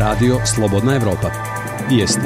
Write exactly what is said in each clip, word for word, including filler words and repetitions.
Radio Slobodna Evropa. Vijesti.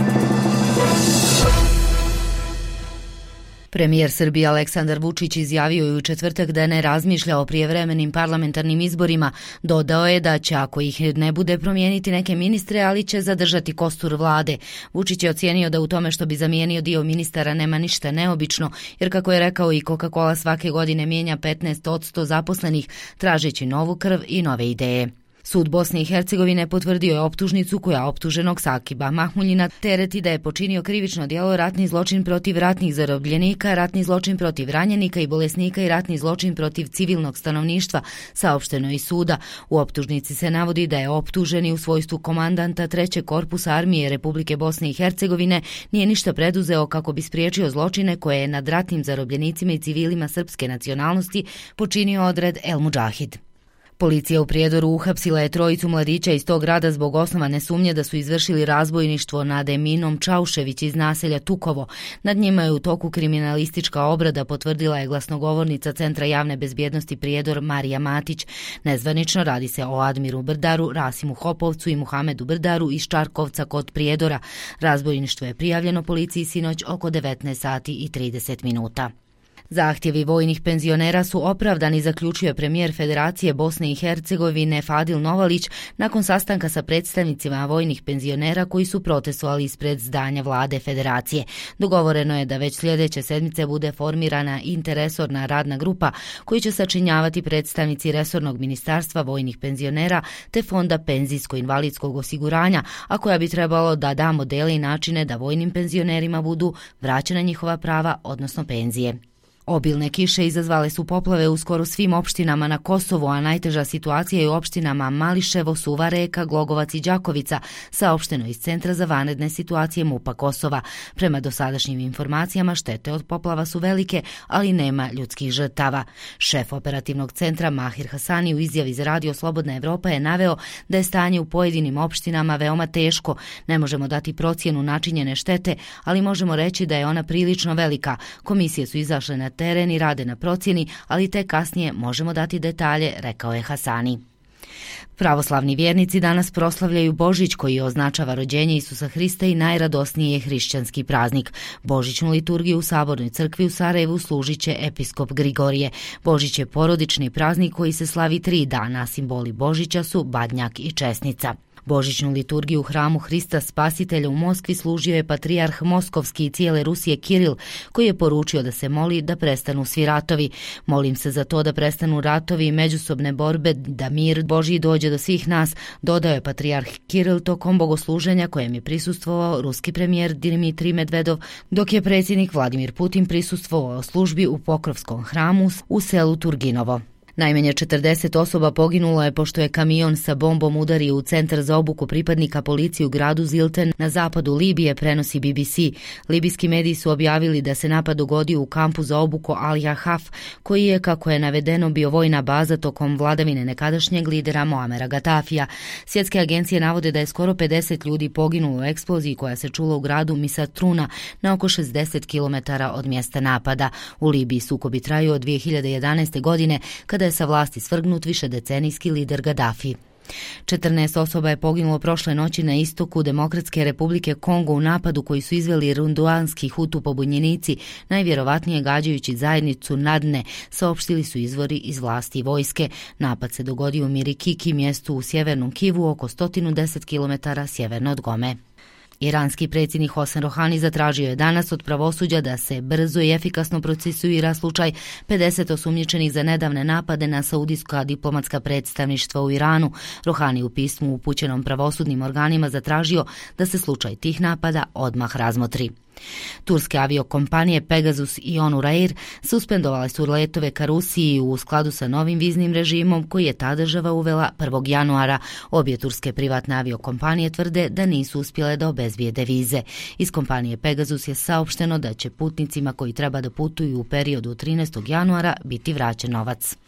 Premijer Srbije Aleksandar Vučić izjavio je u četvrtak da ne razmišlja o prijevremenim parlamentarnim izborima. Dodao je da će, ako ih ne bude, promijeniti neke ministre, ali će zadržati kostur vlade. Vučić je ocijenio da u tome što bi zamijenio dio ministara nema ništa neobično, jer kako je rekao i Coca-Cola svake godine mijenja petnaest posto zaposlenih, tražeći novu krv i nove ideje. Sud Bosne i Hercegovine potvrdio je optužnicu koja optuženog Sakiba Mahmuljina tereti da je počinio krivično djelo ratni zločin protiv ratnih zarobljenika, ratni zločin protiv ranjenika i bolesnika i ratni zločin protiv civilnog stanovništva, saopšteno iz suda. U optužnici se navodi da je optuženi u svojstvu komandanta trećeg korpusa armije Republike Bosne i Hercegovine nije ništa preduzeo kako bi spriječio zločine koje je nad ratnim zarobljenicima i civilima srpske nacionalnosti počinio odred El Mudžahid. Policija u Prijedoru uhapsila je trojicu mladića iz tog grada zbog osnovane sumnje da su izvršili razbojništvo nad Eminom Čaušević iz naselja Tukovo. Nad njima je u toku kriminalistička obrada, potvrdila je glasnogovornica Centra javne bezbjednosti Prijedor Marija Matić. Nezvanično radi se o Admiru Brdaru, Rasimu Hopovcu i Muhamedu Brdaru iz Čarkovca kod Prijedora. Razbojništvo je prijavljeno policiji sinoć oko devetnaest sati i trideset minuta. Zahtjevi vojnih penzionera su opravdani, zaključio premijer Federacije Bosne i Hercegovine Fadil Novalić nakon sastanka sa predstavnicima vojnih penzionera koji su protestovali ispred zdanja vlade Federacije. Dogovoreno je da već sljedeće sedmice bude formirana interresorna radna grupa koju će sačinjavati predstavnici resornog ministarstva vojnih penzionera te Fonda penzijsko-invalidskog osiguranja, a koja bi trebalo da da modele i načine da vojnim penzionerima budu vraćena njihova prava, odnosno penzije. Obilne kiše izazvale su poplave u skoro svim opštinama na Kosovu, a najteža situacija je u opštinama Mališevo, Suva Reka, Glogovac i Đakovica, saopšteno iz Centra za vanredne situacije MUP-a Kosova. Prema dosadašnjim informacijama štete od poplava su velike, ali nema ljudskih žrtava. Šef operativnog centra Mahir Hasani u izjavi za Radio Slobodna Evropa je naveo da je stanje u pojedinim opštinama veoma teško. Ne možemo dati procjenu načinjene štete, ali možemo reći da je ona prilično velika. Komisije su izašle na teren i rade na procjeni, ali te kasnije možemo dati detalje, rekao je Hasani. Pravoslavni vjernici danas proslavljaju Božić koji označava rođenje Isusa Hrista i najradosniji je hrišćanski praznik. Božićnu liturgiju u Sabornoj crkvi u Sarajevu služit će episkop Grigorije. Božić je porodični praznik koji se slavi tri dana, simboli Božića su Badnjak i Česnica. Božićnu liturgiju u hramu Hrista Spasitelja u Moskvi služio je patrijarh Moskovski i cijele Rusije Kiril, koji je poručio da se moli da prestanu svi ratovi. Molim se za to da prestanu ratovi i međusobne borbe, da mir Božji dođe do svih nas, dodao je patrijarh Kiril tokom bogosluženja kojem je prisustvovao ruski premijer Dimitrij Medvedov, dok je predsjednik Vladimir Putin prisustvovao službi u Pokrovskom hramu u selu Turginovo. Najmanje četrdeset osoba poginulo je pošto je kamion sa bombom udario u centar za obuku pripadnika policije u gradu Zilten na zapadu Libije, prenosi B B C. Libijski mediji su objavili da se napad dogodio u kampu za obuku Al-Jahaf, koji je, kako je navedeno, bio vojna baza tokom vladavine nekadašnjeg lidera Moamera Gatafija. Svjetske agencije navode da je skoro pedeset ljudi poginulo u eksploziji koja se čula u gradu Misatruna na oko šezdeset kilometara od mjesta napada. U Libiji sukobi traju od dvije hiljade jedanaeste. godine, kada je sa vlasti svrgnut višedecenijski lider Gaddafi. četrnaest osoba je poginulo prošle noći na istoku Demokratske republike Kongo u napadu koji su izveli runduanski hutu pobunjenici, najvjerovatnije gađajući zajednicu Nadne, saopštili su izvori iz vlasti i vojske. Napad se dogodio u Mirikiki, mjestu u sjevernom Kivu, oko sto deset kilometara sjeverno od Gome. Iranski predsjednik Hasan Rohani zatražio je danas od pravosuđa da se brzo i efikasno procesuira slučaj pedeset osumnjičenih za nedavne napade na saudijska diplomatska predstavništva u Iranu. Rohani u pismu upućenom pravosudnim organima zatražio da se slučaj tih napada odmah razmotri. Turske aviokompanije Pegasus i Onur Air suspendovale su letove ka Rusiji u skladu sa novim viznim režimom koji je ta država uvela prvog januara. Obje turske privatne aviokompanije tvrde da nisu uspjele da obezbijede vize. Iz kompanije Pegasus je saopšteno da će putnicima koji treba da putuju u periodu trinaestog januara biti vraćen novac.